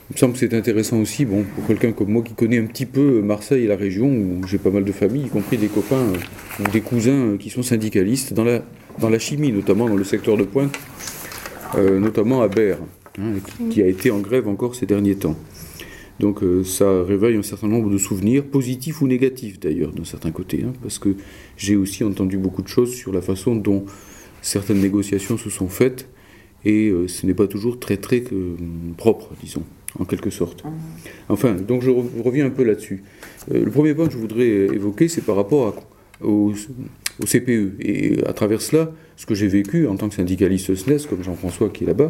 Il me semble que c'est intéressant aussi, bon, pour quelqu'un comme moi qui connaît un petit peu Marseille et la région, où j'ai pas mal de familles, y compris des copains ou des cousins qui sont syndicalistes dans la chimie, notamment dans le secteur de pointe, notamment à Berre, qui a été en grève encore ces derniers temps. Donc ça réveille un certain nombre de souvenirs, positifs ou négatifs d'ailleurs, d'un certain côté, parce que j'ai aussi entendu beaucoup de choses sur la façon dont certaines négociations se sont faites, et ce n'est pas toujours très propre, disons, en quelque sorte. Enfin, donc je reviens un peu là-dessus. Le premier point que je voudrais évoquer, c'est par rapport au CPE, et à travers cela, ce que j'ai vécu en tant que syndicaliste SNES, comme Jean-François qui est là-bas,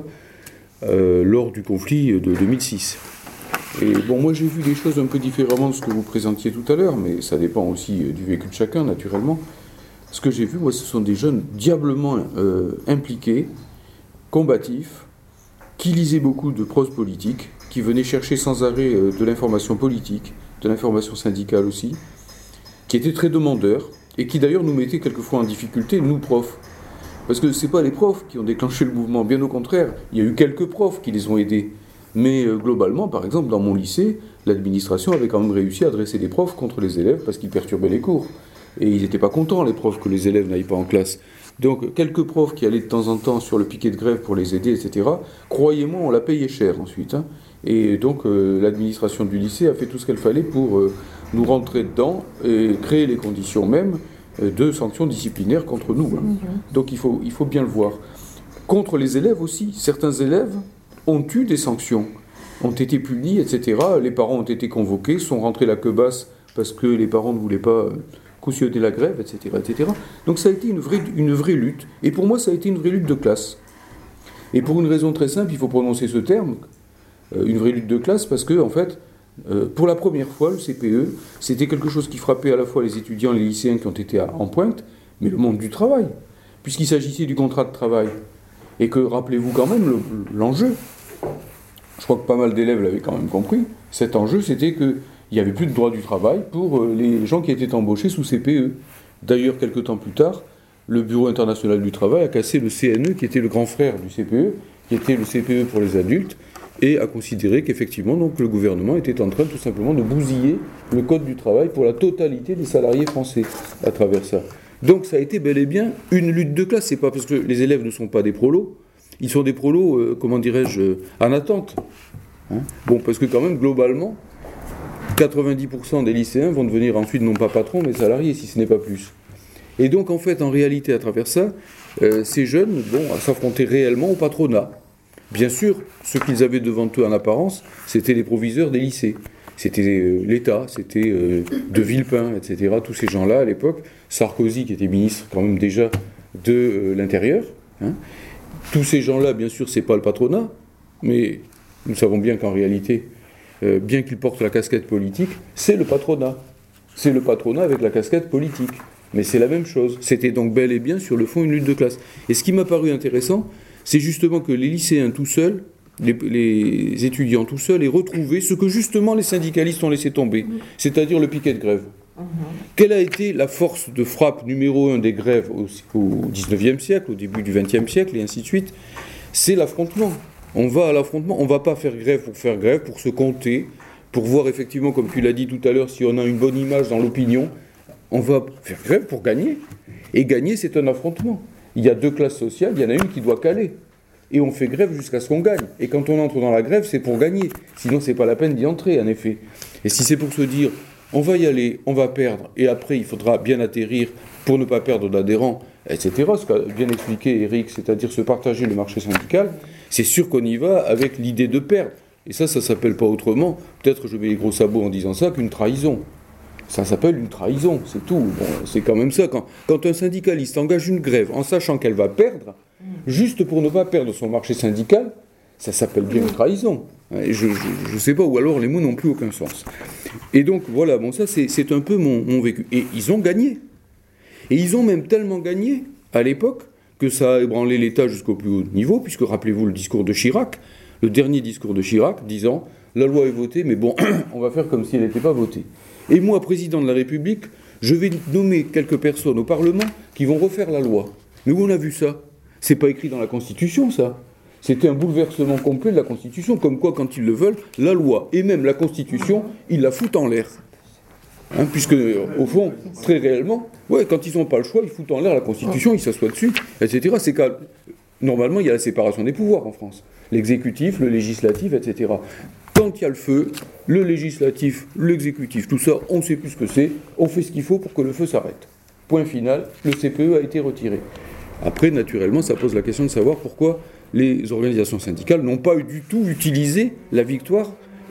lors du conflit de 2006. Et bon, moi j'ai vu des choses un peu différemment de ce que vous présentiez tout à l'heure, mais ça dépend aussi du vécu de chacun, naturellement. Ce que j'ai vu, moi, ce sont des jeunes diablement impliqués, combatifs, qui lisaient beaucoup de prose politique, qui venaient chercher sans arrêt de l'information politique, de l'information syndicale aussi, qui étaient très demandeurs, et qui d'ailleurs nous mettaient quelquefois en difficulté, nous profs. Parce que ce n'est pas les profs qui ont déclenché le mouvement, bien au contraire, il y a eu quelques profs qui les ont aidés. Mais globalement, par exemple, dans mon lycée, l'administration avait quand même réussi à dresser des profs contre les élèves parce qu'ils perturbaient les cours. Et ils n'étaient pas contents, les profs, que les élèves n'aillent pas en classe. Donc, quelques profs qui allaient de temps en temps sur le piquet de grève pour les aider, etc., croyez-moi, on l'a payé cher ensuite. Et donc, l'administration du lycée a fait tout ce qu'elle fallait pour nous rentrer dedans et créer les conditions même de sanctions disciplinaires contre nous. Donc, il faut bien le voir. Contre les élèves aussi, certains élèves ont eu des sanctions, ont été punis, etc. Les parents ont été convoqués, sont rentrés la queue basse parce que les parents ne voulaient pas cautionner la grève, etc., etc. Donc ça a été une vraie lutte. Et pour moi, ça a été une vraie lutte de classe. Et pour une raison très simple, il faut prononcer ce terme, une vraie lutte de classe, parce que, en fait, pour la première fois, le CPE, c'était quelque chose qui frappait à la fois les étudiants et les lycéens qui ont été en pointe, mais le monde du travail, puisqu'il s'agissait du contrat de travail. Et que, rappelez-vous quand même, l'enjeu, je crois que pas mal d'élèves l'avaient quand même compris, cet enjeu, c'était qu'il n'y avait plus de droit du travail pour les gens qui étaient embauchés sous CPE. D'ailleurs, quelques temps plus tard, le Bureau international du travail a cassé le CNE, qui était le grand frère du CPE, qui était le CPE pour les adultes, et a considéré qu'effectivement, donc, le gouvernement était en train tout simplement de bousiller le code du travail pour la totalité des salariés français à travers ça. Donc ça a été bel et bien une lutte de classe. C'est pas parce que les élèves ne sont pas des prolos, ils sont des prolos, comment dirais-je, en attente. Bon, parce que quand même, globalement, 90% des lycéens vont devenir ensuite non pas patrons, mais salariés, si ce n'est pas plus. Et donc, en fait, en réalité, à travers ça, ces jeunes s'affrontaient réellement au patronat. Bien sûr, ce qu'ils avaient devant eux en apparence, c'était les proviseurs des lycées. C'était l'État, c'était De Villepin, etc. Tous ces gens-là, à l'époque. Sarkozy, qui était ministre quand même déjà de l'Intérieur. Tous ces gens-là, bien sûr, c'est pas le patronat, mais nous savons bien qu'en réalité, bien qu'ils portent la casquette politique, c'est le patronat. C'est le patronat avec la casquette politique. Mais c'est la même chose. C'était donc bel et bien, sur le fond, une lutte de classe. Et ce qui m'a paru intéressant, c'est justement que les lycéens tout seuls, les étudiants tout seuls, aient retrouvé ce que justement les syndicalistes ont laissé tomber, c'est-à-dire le piquet de grève. Quelle a été la force de frappe numéro 1 des grèves au XIXe siècle, au début du XXe siècle, et ainsi de suite? C'est l'affrontement. On va à l'affrontement, on ne va pas faire grève, pour se compter, pour voir effectivement, comme tu l'as dit tout à l'heure, si on a une bonne image dans l'opinion. On va faire grève pour gagner. Et gagner, c'est un affrontement. Il y a deux classes sociales, il y en a une qui doit caler. Et on fait grève jusqu'à ce qu'on gagne. Et quand on entre dans la grève, c'est pour gagner. Sinon, c'est pas la peine d'y entrer, en effet. Et si c'est pour se dire, on va y aller, on va perdre, et après, il faudra bien atterrir pour ne pas perdre d'adhérents, etc., ce qu'a bien expliqué Eric, c'est-à-dire se partager le marché syndical, c'est sûr qu'on y va avec l'idée de perdre. Et ça s'appelle pas autrement, peut-être je mets les gros sabots en disant ça, qu'une trahison. Ça s'appelle une trahison, c'est tout. Bon, c'est quand même ça. Quand un syndicaliste engage une grève en sachant qu'elle va perdre, juste pour ne pas perdre son marché syndical, ça s'appelle bien une trahison. Je ne sais pas, ou alors les mots n'ont plus aucun sens. Et donc voilà, bon, ça c'est un peu mon vécu. Et ils ont gagné. Et ils ont même tellement gagné, à l'époque, que ça a ébranlé l'État jusqu'au plus haut niveau, puisque rappelez-vous le discours de Chirac, le dernier discours de Chirac, disant « La loi est votée, mais bon, on va faire comme si elle n'était pas votée ». Et moi, président de la République, je vais nommer quelques personnes au Parlement qui vont refaire la loi. Mais où on a vu ça? C'est pas écrit dans la Constitution, ça. C'était un bouleversement complet de la Constitution, comme quoi, quand ils le veulent, la loi et même la Constitution, ils la foutent en l'air. Puisque, au fond, très réellement, quand ils n'ont pas le choix, ils foutent en l'air la Constitution, ils s'assoient dessus, etc. C'est qu'à normalement, il y a la séparation des pouvoirs en France. L'exécutif, le législatif, etc. Quand il y a le feu, le législatif, l'exécutif, tout ça, on ne sait plus ce que c'est, on fait ce qu'il faut pour que le feu s'arrête. Point final, le CPE a été retiré. Après, naturellement, ça pose la question de savoir pourquoi les organisations syndicales n'ont pas du tout utilisé la victoire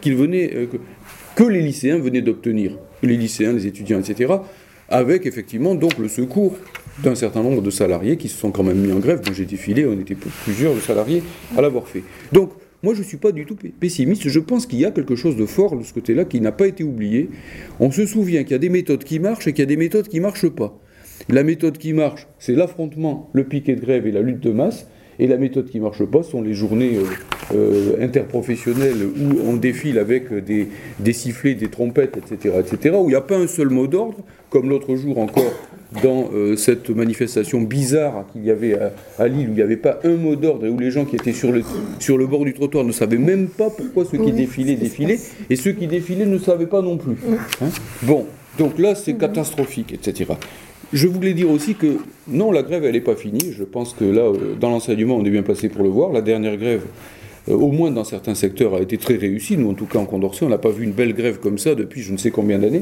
que les lycéens venaient d'obtenir. Les lycéens, les étudiants, etc., avec effectivement donc le secours d'un certain nombre de salariés qui se sont quand même mis en grève. Bon, j'ai défilé, on était plusieurs salariés à l'avoir fait. Donc, moi, je ne suis pas du tout pessimiste. Je pense qu'il y a quelque chose de fort de ce côté-là qui n'a pas été oublié. On se souvient qu'il y a des méthodes qui marchent et qu'il y a des méthodes qui ne marchent pas. La méthode qui marche, c'est l'affrontement, le piquet de grève et la lutte de masse. Et la méthode qui ne marche pas sont les journées interprofessionnelles où on défile avec des sifflets, des trompettes, etc., où il n'y a pas un seul mot d'ordre, comme l'autre jour encore dans cette manifestation bizarre qu'il y avait à Lille, où il n'y avait pas un mot d'ordre et où les gens qui étaient sur le bord du trottoir ne savaient même pas pourquoi ceux qui défilaient, et ceux qui défilaient ne savaient pas non plus. Bon, donc là c'est catastrophique, etc. Je voulais dire aussi que, non, la grève, elle n'est pas finie. Je pense que là, dans l'enseignement, on est bien placé pour le voir. La dernière grève, au moins dans certains secteurs, a été très réussie. Nous, en tout cas, en Condorcet, on n'a pas vu une belle grève comme ça depuis je ne sais combien d'années.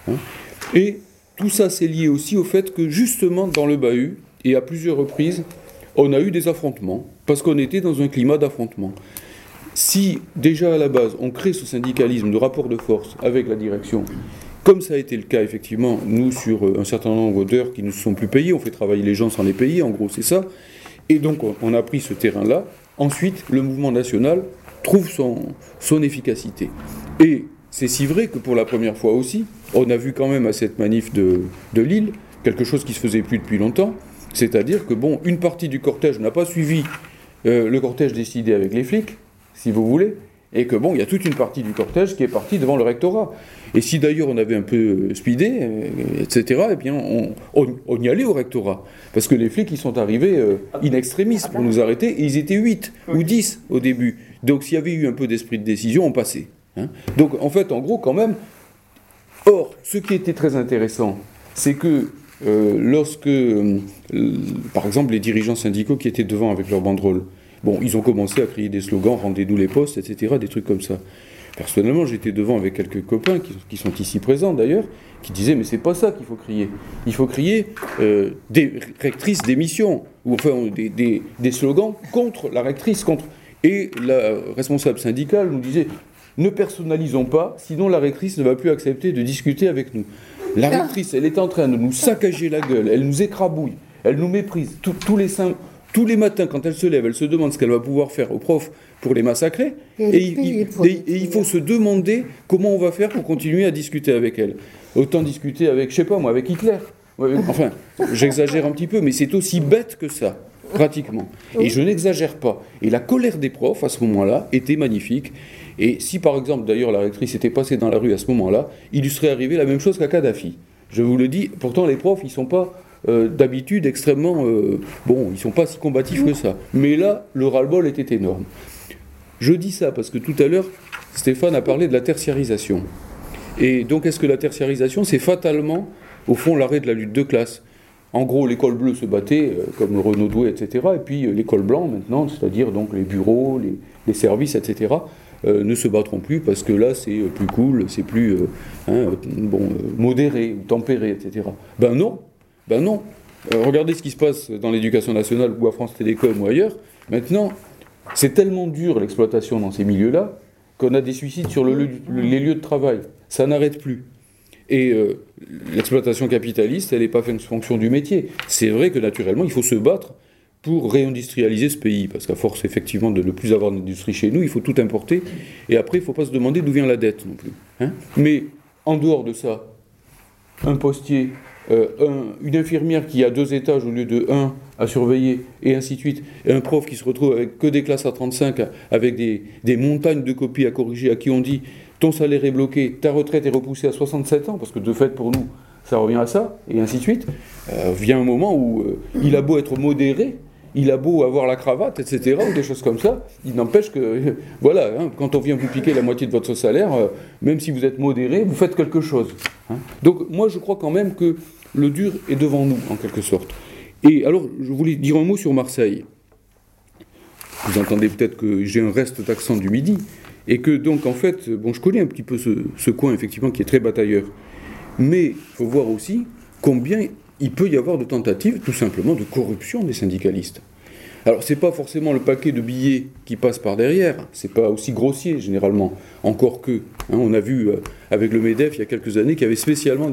Et tout ça, c'est lié aussi au fait que, justement, dans le bahut, et à plusieurs reprises, on a eu des affrontements, parce qu'on était dans un climat d'affrontement. Si, déjà à la base, on crée ce syndicalisme de rapport de force avec la direction, comme ça a été le cas, effectivement, nous, sur un certain nombre d'heures qui ne sont plus payées, on fait travailler les gens sans les payer, en gros, c'est ça. Et donc, on a pris ce terrain-là. Ensuite, le mouvement national trouve son efficacité. Et c'est si vrai que pour la première fois aussi, on a vu quand même à cette manif de Lille quelque chose qui se faisait plus depuis longtemps, c'est-à-dire que, bon, une partie du cortège n'a pas suivi le cortège décidé avec les flics, si vous voulez, et que, bon, il y a toute une partie du cortège qui est partie devant le rectorat. Et si d'ailleurs on avait un peu speedé, etc., eh bien on y allait au rectorat. Parce que les flics, ils sont arrivés in extremis pour nous arrêter, et ils étaient 8 ou 10 au début. Donc s'il y avait eu un peu d'esprit de décision, on passait. Donc en fait, en gros, quand même... Or, ce qui était très intéressant, c'est que lorsque, par exemple, les dirigeants syndicaux qui étaient devant avec leurs banderoles, bon, ils ont commencé à crier des slogans, rendez-nous les postes, etc., des trucs comme ça. Personnellement, j'étais devant avec quelques copains qui sont ici présents d'ailleurs, qui disaient mais c'est pas ça qu'il faut crier. Il faut crier des rectrices d'émission, ou enfin des slogans contre la rectrice, contre. Et la responsable syndicale nous disait ne personnalisons pas, sinon la rectrice ne va plus accepter de discuter avec nous. La rectrice, elle est en train de nous saccager la gueule, elle nous écrabouille, elle nous méprise tous les matins, quand elle se lève, elle se demande ce qu'elle va pouvoir faire aux profs pour les massacrer. Et il faut se demander comment on va faire pour continuer à discuter avec elle. Autant discuter avec, je sais pas moi, avec Hitler. Enfin, j'exagère un petit peu, mais c'est aussi bête que ça, pratiquement. Et je n'exagère pas. Et la colère des profs, à ce moment-là, était magnifique. Et si, par exemple, d'ailleurs, la rectrice était passée dans la rue à ce moment-là, il lui serait arrivé la même chose qu'à Kadhafi. Je vous le dis, pourtant, les profs, ils ne sont pas... d'habitude extrêmement... bon, ils ne sont pas si combatifs que ça. Mais là, le ras-le-bol était énorme. Je dis ça parce que tout à l'heure, Stéphane a parlé de la tertiarisation. Et donc, est-ce que la tertiarisation, c'est fatalement, au fond, l'arrêt de la lutte de classe ? En gros, l'école bleue se battait, comme le Renaudoué, etc. Et puis, l'école blanche, maintenant, c'est-à-dire donc les bureaux, les services, etc., ne se battront plus parce que là, c'est plus cool, c'est plus modéré, tempéré, etc. Ben non. Regardez ce qui se passe dans l'éducation nationale ou à France Télécom ou ailleurs. Maintenant, c'est tellement dur l'exploitation dans ces milieux-là qu'on a des suicides sur les lieux de travail. Ça n'arrête plus. Et l'exploitation capitaliste, elle n'est pas fait en fonction du métier. C'est vrai que naturellement, il faut se battre pour réindustrialiser ce pays, parce qu'à force effectivement de ne plus avoir d'industrie chez nous, il faut tout importer, et après il ne faut pas se demander d'où vient la dette non plus. Mais en dehors de ça, un postier, une infirmière qui a 2 étages au lieu de 1 à surveiller, et ainsi de suite, et un prof qui se retrouve avec que des classes à 35, avec des montagnes de copies à corriger, à qui on dit ton salaire est bloqué, ta retraite est repoussée à 67 ans, parce que de fait pour nous, ça revient à ça, et ainsi de suite, vient un moment où il a beau être modéré, il a beau avoir la cravate, etc., ou des choses comme ça, il n'empêche que, voilà, hein, quand on vient vous piquer la moitié de votre salaire, même si vous êtes modéré, vous faites quelque chose. Hein. Donc moi je crois quand même que le dur est devant nous, en quelque sorte. Et alors, je voulais dire un mot sur Marseille. Vous entendez peut-être que j'ai un reste d'accent du Midi, et que donc en fait, bon, je connais un petit peu ce coin, effectivement, qui est très batailleur. Mais il faut voir aussi combien il peut y avoir de tentatives, tout simplement, de corruption des syndicalistes. Alors, c'est pas forcément le paquet de billets qui passe par derrière, c'est pas aussi grossier, généralement, encore que. Hein, on a vu, avec le MEDEF, il y a quelques années, qu'il y avait spécialement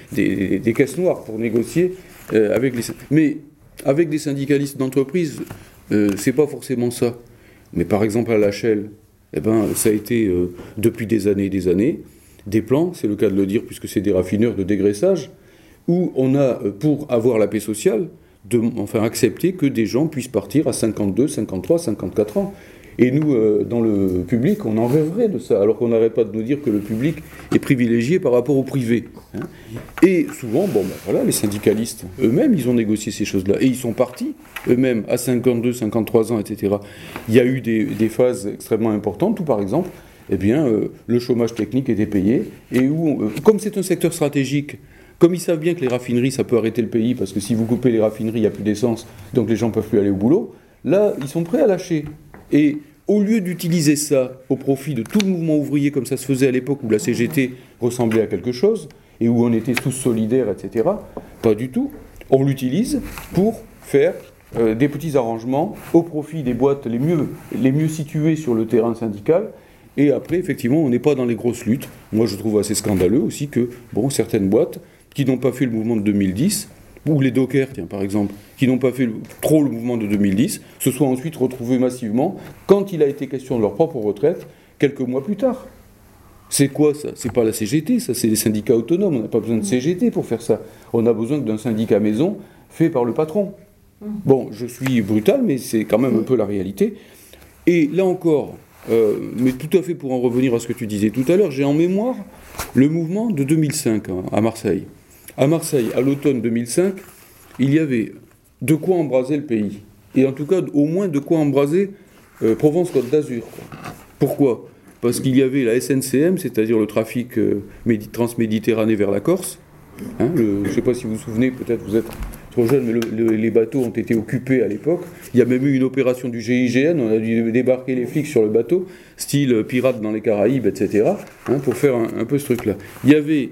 des caisses noires pour négocier avec les... Mais avec des syndicalistes d'entreprise, c'est pas forcément ça. Mais par exemple, à l'HL, eh ben, ça a été, depuis des années et des années, des plans, c'est le cas de le dire, puisque c'est des raffineurs de dégraissage, où on a, pour avoir la paix sociale, accepter que des gens puissent partir à 52, 53, 54 ans. Et nous, dans le public, on en rêverait de ça, alors qu'on n'arrête pas de nous dire que le public est privilégié par rapport au privé. Hein. Et souvent, bon, ben voilà, les syndicalistes eux-mêmes, ils ont négocié ces choses-là. Et ils sont partis eux-mêmes à 52, 53 ans, etc. Il y a eu des phases extrêmement importantes où, par exemple, eh bien, le chômage technique était payé, et où, comme c'est un secteur stratégique, comme ils savent bien que les raffineries, ça peut arrêter le pays, parce que si vous coupez les raffineries, il n'y a plus d'essence, donc les gens ne peuvent plus aller au boulot, là, ils sont prêts à lâcher. Et au lieu d'utiliser ça au profit de tout le mouvement ouvrier, comme ça se faisait à l'époque où la CGT ressemblait à quelque chose, et où on était tous solidaires, etc., pas du tout. On l'utilise pour faire des petits arrangements au profit des boîtes les mieux situées sur le terrain syndical. Et après, effectivement, on n'est pas dans les grosses luttes. Moi, je trouve assez scandaleux aussi que, bon, certaines boîtes qui n'ont pas fait le mouvement de 2010, ou les dockers, tiens, par exemple, qui n'ont pas fait trop le mouvement de 2010, se soient ensuite retrouvés massivement, quand il a été question de leur propre retraite, quelques mois plus tard. C'est quoi ça? C'est pas la CGT, ça, c'est les syndicats autonomes. On n'a pas besoin de CGT pour faire ça. On a besoin d'un syndicat maison fait par le patron. Bon, je suis brutal, mais c'est quand même un peu la réalité. Et là encore, mais tout à fait pour en revenir à ce que tu disais tout à l'heure, j'ai en mémoire le mouvement de 2005 à Marseille. À Marseille, à l'automne 2005, il y avait de quoi embraser le pays. Et en tout cas, au moins de quoi embraser Provence-Côte d'Azur. Pourquoi ? Parce qu'il y avait la SNCM, c'est-à-dire le trafic transméditerranéen vers la Corse. Hein, je ne sais pas si vous vous souvenez, peut-être vous êtes trop jeune, mais les bateaux ont été occupés à l'époque. Il y a même eu une opération du GIGN, on a dû débarquer les flics sur le bateau, style pirates dans les Caraïbes, etc., hein, pour faire un peu ce truc-là. Il y avait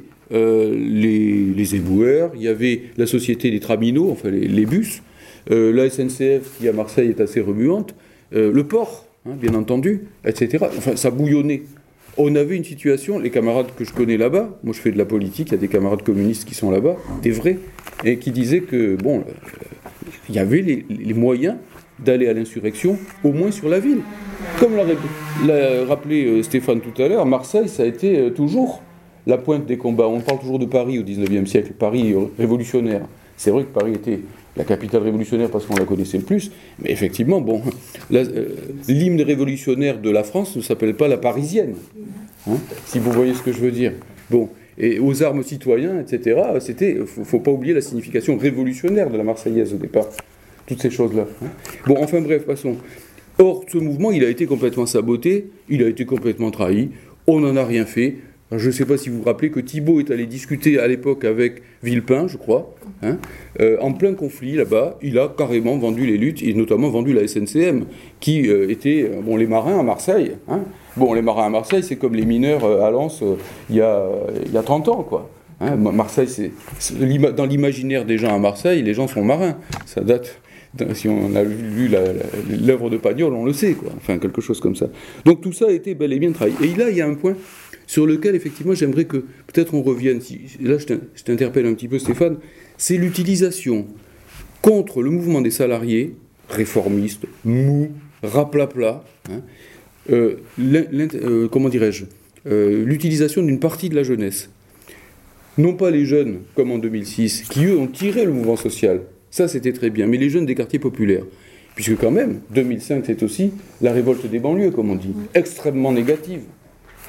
les éboueurs, il y avait la société des traminots, enfin les bus, la SNCF qui à Marseille est assez remuante, le port, hein, bien entendu, etc. Enfin, ça bouillonnait. On avait une situation, les camarades que je connais là-bas, moi je fais de la politique, il y a des camarades communistes qui sont là-bas, des vrais, et qui disaient que, bon, il y avait les moyens d'aller à l'insurrection, au moins sur la ville. Comme l'a rappelé Stéphane tout à l'heure, Marseille, ça a été toujours la pointe des combats. On parle toujours de Paris au XIXe siècle, Paris révolutionnaire. C'est vrai que Paris était la capitale révolutionnaire parce qu'on la connaissait le plus, mais effectivement, bon, l'hymne révolutionnaire de la France ne s'appelle pas la parisienne, hein, si vous voyez ce que je veux dire. Bon, et aux armes citoyens, etc., faut pas oublier la signification révolutionnaire de la Marseillaise au départ, toutes ces choses-là. Hein. Bon, enfin bref, passons. Or, ce mouvement, il a été complètement saboté, il a été complètement trahi, on n'en a rien fait. Je ne sais pas si vous vous rappelez que Thibault est allé discuter à l'époque avec Villepin, je crois, hein, en plein conflit là-bas. Il a carrément vendu les luttes, et notamment vendu la SNCM, qui était, bon, les marins à Marseille. Hein. Bon, les marins à Marseille, c'est comme les mineurs à Lens il y a 30 ans, quoi. Hein. Marseille, dans l'imaginaire des gens à Marseille, les gens sont marins. Ça date... Si on a lu l'œuvre de Pagnol, on le sait, quoi. Enfin, quelque chose comme ça. Donc tout ça a été bel et bien travaillé. Et là, il y a un point sur lequel, effectivement, j'aimerais que peut-être on revienne. Là, je t'interpelle un petit peu, Stéphane. C'est l'utilisation contre le mouvement des salariés, réformistes, mous, raplapla, hein, comment dirais-je, l'utilisation d'une partie de la jeunesse. Non pas les jeunes, comme en 2006, qui, eux, ont tiré le mouvement social. Ça, c'était très bien. Mais les jeunes des quartiers populaires, puisque quand même, 2005, c'est aussi la révolte des banlieues, comme on dit, extrêmement négative.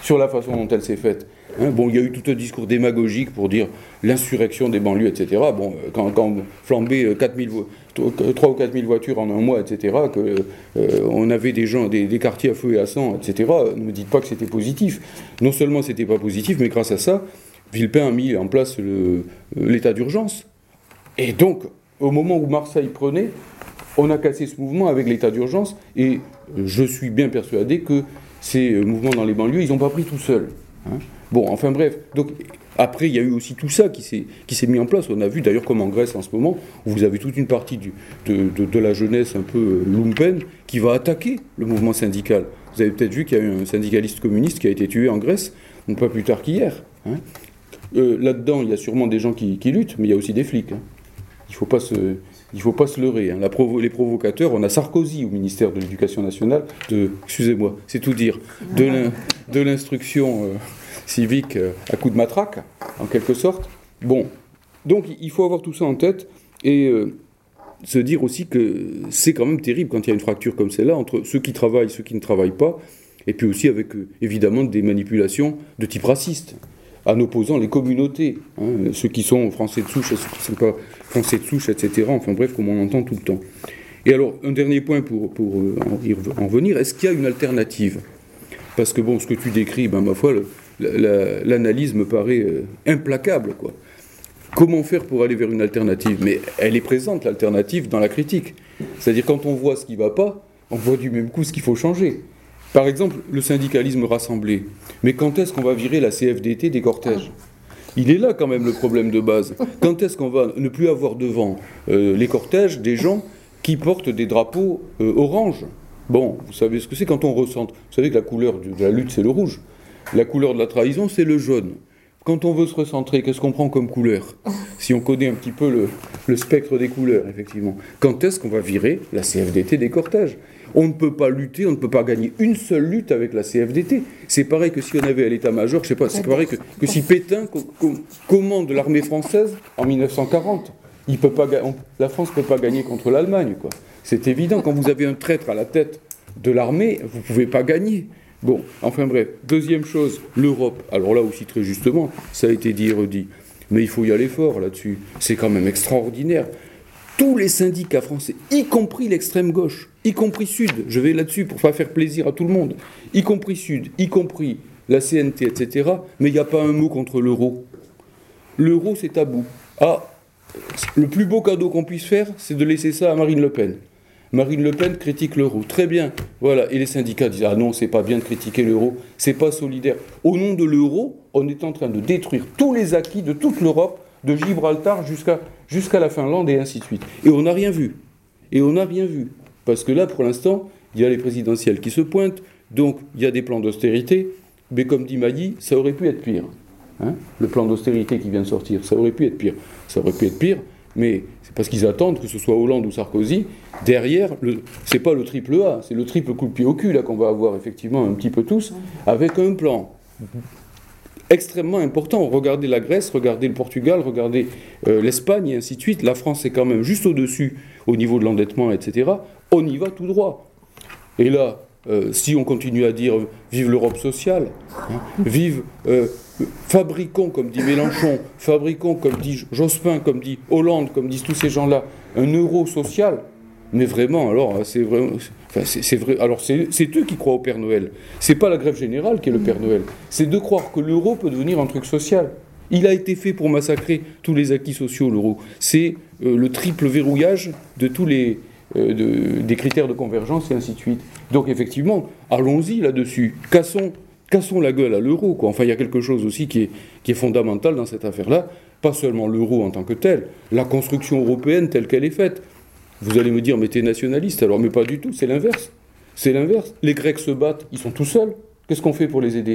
sur la façon dont elle s'est faite. Bon, il y a eu tout un discours démagogique pour dire l'insurrection des banlieues, etc. Bon, quand flambait 3 ou 4 000 voitures en un mois, etc., on avait des gens, des quartiers à feu et à sang, etc., ne me dites pas que c'était positif. Non seulement c'était pas positif, mais grâce à ça, Villepin a mis en place l'état d'urgence. Et donc, au moment où Marseille prenait, on a cassé ce mouvement avec l'état d'urgence, et je suis bien persuadé que ces mouvements dans les banlieues, ils n'ont pas pris tout seuls. Bon, enfin bref, donc après il y a eu aussi tout ça qui s'est mis en place. On a vu d'ailleurs comme en Grèce en ce moment, où vous avez toute une partie de la jeunesse un peu lumpen qui va attaquer le mouvement syndical. Vous avez peut-être vu qu'il y a eu un syndicaliste communiste qui a été tué en Grèce, donc pas plus tard qu'hier. Là-dedans, il y a sûrement des gens qui luttent, mais il y a aussi des flics. Il ne faut pas se leurrer. Les provocateurs, on a Sarkozy au ministère de l'Éducation nationale, excusez-moi, c'est tout dire, de l'instruction civique à coup de matraque, en quelque sorte. Bon, donc il faut avoir tout ça en tête et se dire aussi que c'est quand même terrible quand il y a une fracture comme celle-là entre ceux qui travaillent et ceux qui ne travaillent pas, et puis aussi avec évidemment des manipulations de type raciste, en opposant les communautés, ceux qui sont français de souche et ceux qui ne sont pas français de souche, etc. Enfin bref, comme on entend tout le temps. Et alors, un dernier point pour en venir, est-ce qu'il y a une alternative ? Parce que bon, ce que tu décris, ma foi, l'analyse me paraît implacable, quoi. Comment faire pour aller vers une alternative ? Mais elle est présente, l'alternative, dans la critique. C'est-à-dire, quand on voit ce qui ne va pas, on voit du même coup ce qu'il faut changer. Par exemple, le syndicalisme rassemblé. Mais quand est-ce qu'on va virer la CFDT des cortèges ? Il est là quand même le problème de base. Quand est-ce qu'on va ne plus avoir devant les cortèges des gens qui portent des drapeaux orange ? Bon, vous savez ce que c'est quand on ressent. Vous savez que la couleur de la lutte, c'est le rouge. La couleur de la trahison, c'est le jaune. Quand on veut se recentrer, qu'est-ce qu'on prend comme couleur ? Si on connaît un petit peu le spectre des couleurs, effectivement. Quand est-ce qu'on va virer la CFDT des cortèges ? On ne peut pas lutter, on ne peut pas gagner une seule lutte avec la CFDT. C'est pareil que si on avait à l'état-major, je sais pas, c'est pareil que si Pétain commande l'armée française en 1940. La France ne peut pas gagner contre l'Allemagne, quoi. C'est évident, quand vous avez un traître à la tête de l'armée, vous ne pouvez pas gagner. Bon, enfin bref. Deuxième chose, l'Europe. Alors là aussi, très justement, ça a été dit et redit. Mais il faut y aller fort là-dessus. C'est quand même extraordinaire. Tous les syndicats français, y compris l'extrême gauche, y compris Sud, je vais là-dessus pour ne pas faire plaisir à tout le monde, y compris Sud, y compris la CNT, etc., mais il n'y a pas un mot contre l'euro. L'euro, c'est tabou. Le plus beau cadeau qu'on puisse faire, c'est de laisser ça à Marine Le Pen. Marine Le Pen critique l'euro. Très bien. Voilà. Et les syndicats disent « Ah non, c'est pas bien de critiquer l'euro, c'est pas solidaire. » Au nom de l'euro, on est en train de détruire tous les acquis de toute l'Europe, de Gibraltar jusqu'à la Finlande et ainsi de suite. Et on n'a rien vu. Parce que là, pour l'instant, il y a les présidentielles qui se pointent, donc il y a des plans d'austérité, mais comme dit Mailly, ça aurait pu être pire. Le plan d'austérité qui vient de sortir, ça aurait pu être pire. Mais c'est parce qu'ils attendent que ce soit Hollande ou Sarkozy. Derrière, c'est pas le triple A, c'est le triple coup de pied au cul là, qu'on va avoir effectivement un petit peu tous, avec un plan extrêmement important. Regardez la Grèce, regardez le Portugal, regardez l'Espagne et ainsi de suite. La France est quand même juste au-dessus au niveau de l'endettement, etc. On y va tout droit. Et là, si on continue à dire « vive l'Europe sociale », vive... fabriquons, comme dit Mélenchon, fabriquons, comme dit Jospin, comme dit Hollande, comme disent tous ces gens-là, un euro social. Mais vraiment, alors, c'est vrai. Alors, c'est eux qui croient au Père Noël. C'est pas la grève générale qui est le Père Noël. C'est de croire que l'euro peut devenir un truc social. Il a été fait pour massacrer tous les acquis sociaux, l'euro. C'est le triple verrouillage de tous des critères de convergence et ainsi de suite. Donc, effectivement, allons-y là-dessus. Cassons la gueule à l'euro, quoi. Enfin, il y a quelque chose aussi qui est fondamental dans cette affaire-là. Pas seulement l'euro en tant que tel, la construction européenne telle qu'elle est faite. Vous allez me dire, mais t'es nationaliste, alors, mais pas du tout, c'est l'inverse. Les Grecs se battent, ils sont tout seuls. Qu'est-ce qu'on fait pour les aider ?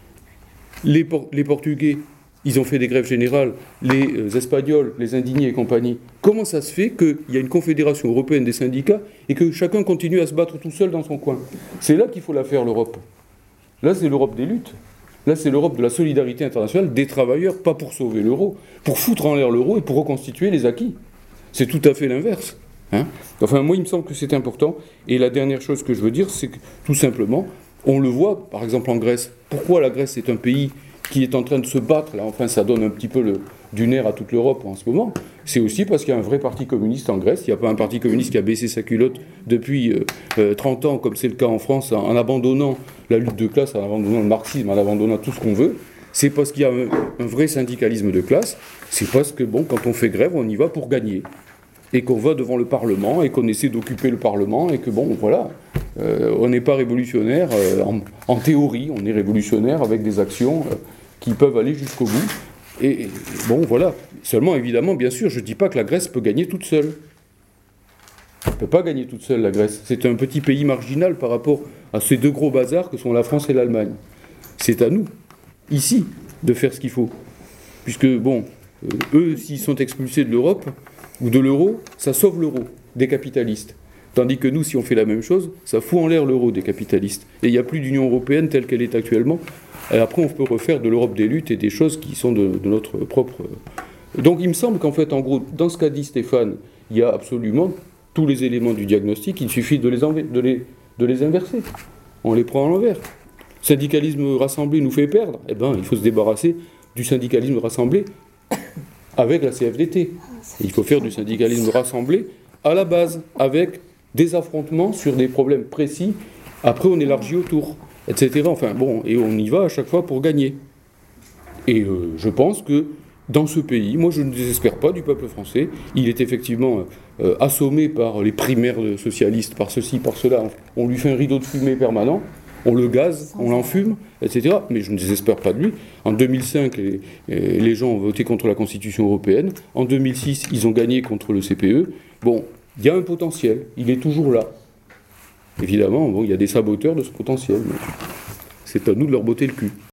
Les Portugais, ils ont fait des grèves générales, les Espagnols, les indignés et compagnie. Comment ça se fait qu'il y a une confédération européenne des syndicats et que chacun continue à se battre tout seul dans son coin ? C'est là qu'il faut la faire, l'Europe. Là, c'est l'Europe des luttes. Là, c'est l'Europe de la solidarité internationale des travailleurs, pas pour sauver l'euro, pour foutre en l'air l'euro et pour reconstituer les acquis. C'est tout à fait l'inverse. Enfin, moi, il me semble que c'est important. Et la dernière chose que je veux dire, c'est que, tout simplement, On le voit, par exemple, en Grèce. Pourquoi la Grèce est un pays qui est en train de se battre, là, enfin, ça donne un petit peu du nerf à toute l'Europe en ce moment. C'est aussi parce qu'il y a un vrai parti communiste en Grèce. Il n'y a pas un parti communiste qui a baissé sa culotte depuis 30 ans, comme c'est le cas en France, en abandonnant la lutte de classe, en abandonnant le marxisme, en abandonnant tout ce qu'on veut. C'est parce qu'il y a un vrai syndicalisme de classe. C'est parce que, bon, quand on fait grève, on y va pour gagner. Et qu'on va devant le Parlement, et qu'on essaie d'occuper le Parlement, et que, bon, voilà, on n'est pas révolutionnaire en théorie, on est révolutionnaire avec des actions qui peuvent aller jusqu'au bout. Et bon, voilà. Seulement, évidemment, bien sûr, je ne dis pas que la Grèce peut gagner toute seule. Elle ne peut pas gagner toute seule, la Grèce. C'est un petit pays marginal par rapport à ces deux gros bazars que sont la France et l'Allemagne. C'est à nous, ici, de faire ce qu'il faut. Puisque, bon, eux, s'ils sont expulsés de l'Europe ou de l'euro, ça sauve l'euro des capitalistes. Tandis que nous, si on fait la même chose, ça fout en l'air l'euro des capitalistes. Et il n'y a plus d'Union européenne telle qu'elle est actuellement. Et après, on peut refaire de l'Europe des luttes et des choses qui sont de notre propre... Donc il me semble qu'en fait, en gros, dans ce qu'a dit Stéphane, il y a absolument tous les éléments du diagnostic, il suffit de les inverser. On les prend à l'envers. Le syndicalisme rassemblé nous fait perdre. Eh bien, il faut se débarrasser du syndicalisme rassemblé avec la CFDT. Et il faut faire du syndicalisme rassemblé à la base, avec des affrontements sur des problèmes précis. Après, on élargit autour, etc. Enfin, bon, et on y va à chaque fois pour gagner. Et je pense que dans ce pays, moi je ne désespère pas du peuple français. Il est effectivement assommé par les primaires socialistes, par ceci, par cela. On lui fait un rideau de fumée permanent, on le gaze, on l'enfume, etc. Mais je ne désespère pas de lui. En 2005, les gens ont voté contre la Constitution européenne. En 2006, ils ont gagné contre le CPE. Bon, il y a un potentiel, il est toujours là. Évidemment, bon, il y a des saboteurs de ce potentiel. Mais c'est à nous de leur botter le cul.